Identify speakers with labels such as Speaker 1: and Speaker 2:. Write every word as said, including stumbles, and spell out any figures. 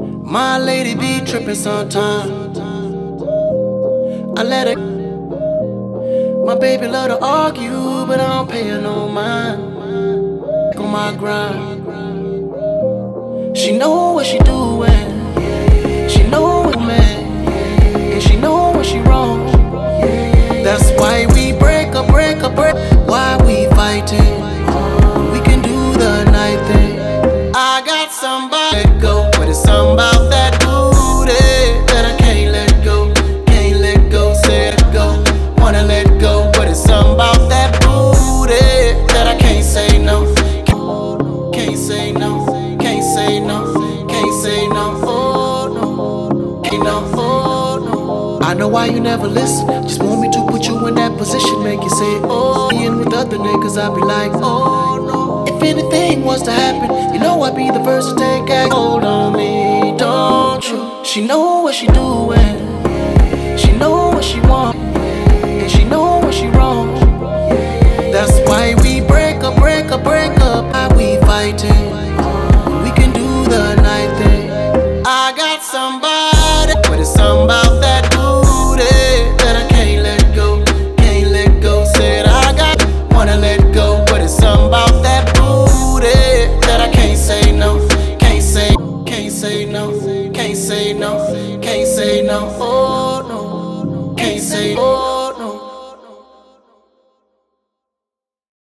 Speaker 1: My lady be trippin' sometimes. I let her. My baby love to argue, but I don't pay her no mind. On my grind, she know what she doing. She know what man, and she know when she wrong. That's why we break up, break up, break. Why we fighting? We can do the night thing. I got somebody let go, but it's something about that booty that I can't let go, can't let go, say let go, wanna let go, but it's something about that booty that I can't say no, can't say no, can't say no, can't say no, oh no, can't no, oh no. I know why you never listen, just want me to put you in that position, make you say oh. And with other niggas I be like oh no. If anything was to happen, you know I'd be the first to take action. Hold on me, don't you? She know what she doing, she know what she want, and she know when she wrong. That's why we break up, break up, break up. Why we fighting? We can do the night thing. I got somebody.